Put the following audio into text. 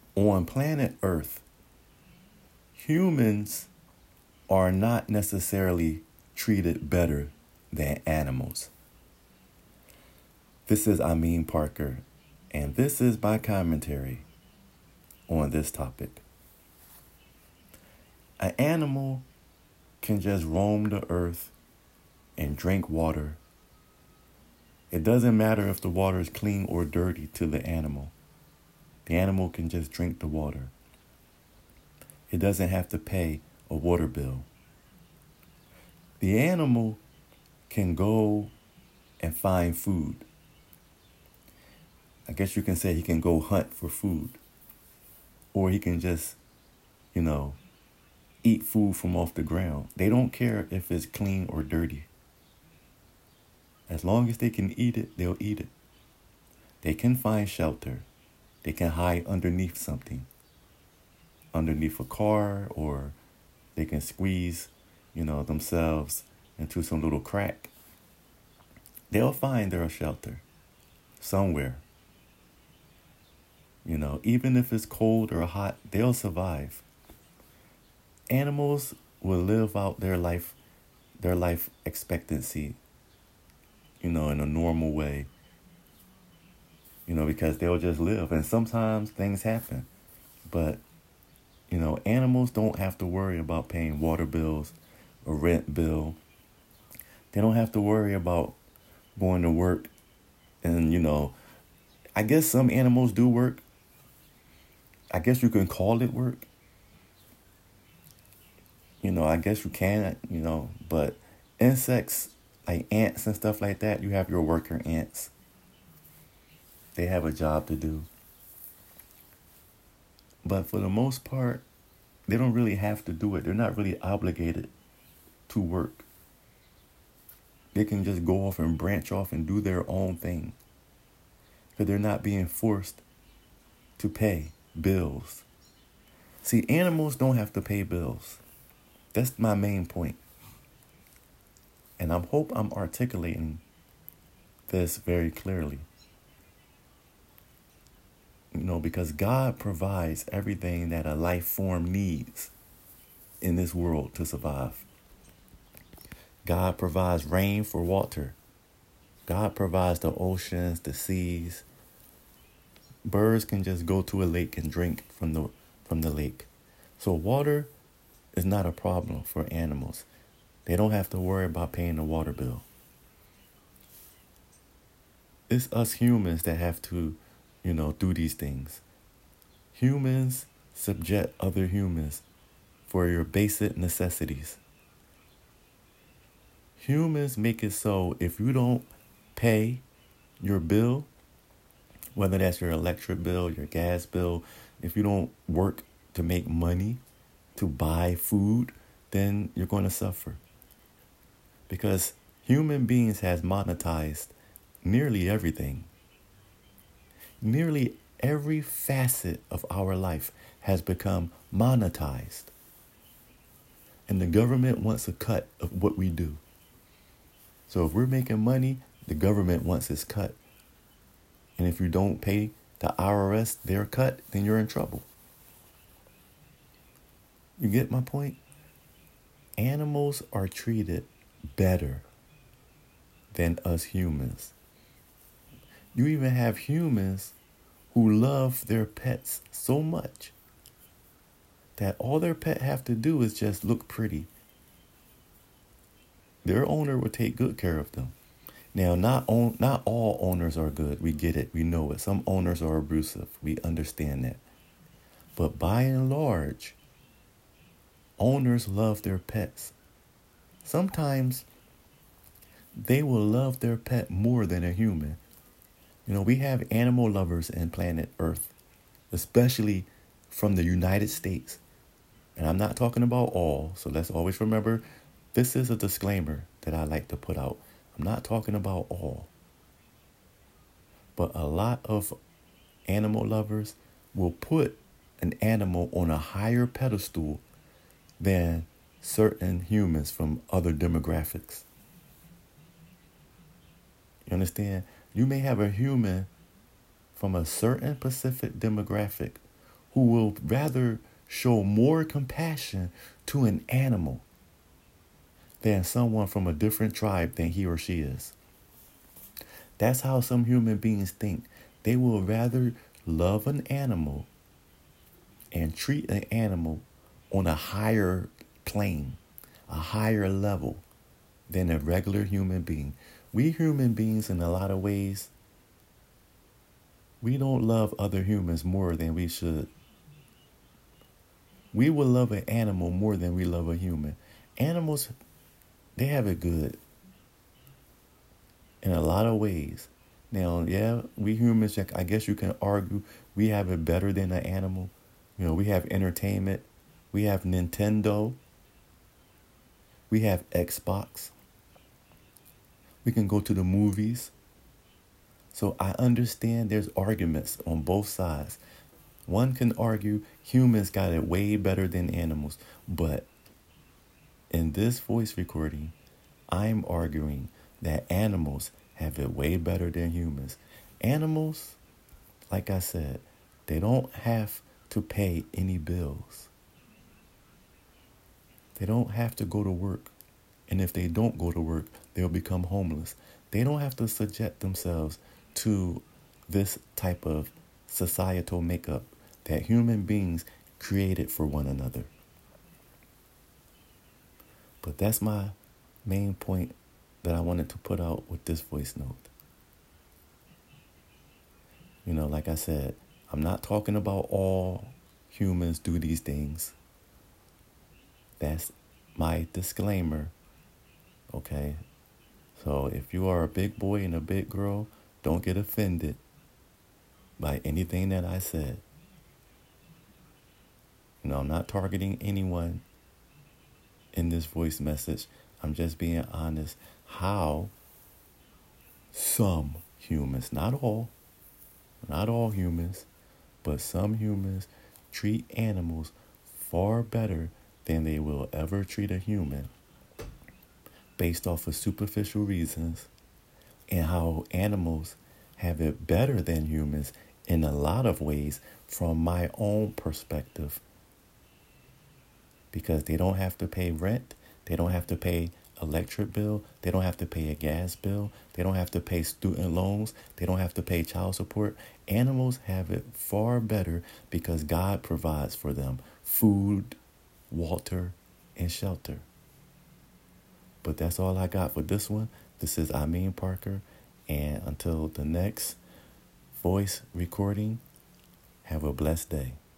On planet Earth, humans are not necessarily treated better than animals. This is Amin Parker, and this is my commentary on this topic. An animal can just roam the earth and drink water. It doesn't matter if the water is clean or dirty to the animal. The animal can just drink the water. It doesn't have to pay a water bill. The animal can go and find food. I guess you can say he can go hunt for food. Or he can just, eat food from off the ground. They don't care if it's clean or dirty. As long as they can eat it, they'll eat it. They can find shelter. They can hide underneath something. Underneath a car, or they can squeeze, themselves into some little crack. They'll find their shelter somewhere. Even if it's cold or hot, they'll survive. Animals will live out their life expectancy, in a normal way, because they'll just live. And sometimes things happen. But, animals don't have to worry about paying water bills or rent bill. They don't have to worry about going to work. And, I guess some animals do work. I guess you can call it work. I guess you can, but insects like ants and stuff like that, you have your worker ants. They have a job to do. But for the most part, they don't really have to do it. They're not really obligated to work. They can just go off and branch off and do their own thing. Because they're not being forced to pay bills. See, animals don't have to pay bills. That's my main point. And I hope I'm articulating this very clearly. Because God provides everything that a life form needs in this world to survive. God provides rain for water. God provides the oceans, the seas. Birds can just go to a lake and drink from the lake. So water is not a problem for animals. They don't have to worry about paying the water bill. It's us humans that have to, do these things. Humans subject other humans for your basic necessities. Humans make it so if you don't pay your bill, whether that's your electric bill, your gas bill, if you don't work to make money, to buy food, then you're going to suffer. Because human beings has monetized nearly everything. Nearly every facet of our life has become monetized. And the government wants a cut of what we do. So if we're making money, the government wants its cut. And if you don't pay the IRS their cut, then you're in trouble. You get my point? Animals are treated better than us humans. You even have humans who love their pets so much that all their pet have to do is just look pretty. Their owner will take good care of them. Now, not all owners are good. We get it. We know it. Some owners are abusive. We understand that. But by and large, owners love their pets. Sometimes they will love their pet more than a human. We have animal lovers in planet Earth, especially from the United States. And I'm not talking about all, so let's always remember, this is a disclaimer that I like to put out. I'm not talking about all. But a lot of animal lovers will put an animal on a higher pedestal than certain humans from other demographics. You understand? You may have a human from a certain specific demographic who will rather show more compassion to an animal than someone from a different tribe than he or she is. That's how some human beings think. They will rather love an animal and treat an animal on a higher plane, a higher level than a regular human being. We human beings, in a lot of ways, we don't love other humans more than we should. We will love an animal more than we love a human. Animals, they have it good in a lot of ways. Now, yeah, we humans, I guess you can argue we have it better than an animal. You know, we have entertainment. We have Nintendo. We have Xbox. We can go to the movies. So I understand there's arguments on both sides. One can argue humans got it way better than animals. But in this voice recording, I'm arguing that animals have it way better than humans. Animals, like I said, they don't have to pay any bills. They don't have to go to work. And if they don't go to work, they'll become homeless. They don't have to subject themselves to this type of societal makeup that human beings created for one another. But that's my main point that I wanted to put out with this voice note. You know, like I said, I'm not talking about all humans do these things. That's my disclaimer. Okay? So if you are a big boy and a big girl, don't get offended by anything that I said. You know, I'm not targeting anyone in this voice message. I'm just being honest how some humans, not all humans, but some humans treat animals far better than they will ever treat a human based off of superficial reasons, and how animals have it better than humans in a lot of ways from my own perspective, because they don't have to pay rent, they don't have to pay electric bill, they don't have to pay a gas bill, they don't have to pay student loans, they don't have to pay child support. Animals have it far better because God provides for them food, water, and shelter. But that's all I got for this one. This is Amin Parker, and until the next voice recording, have a blessed day.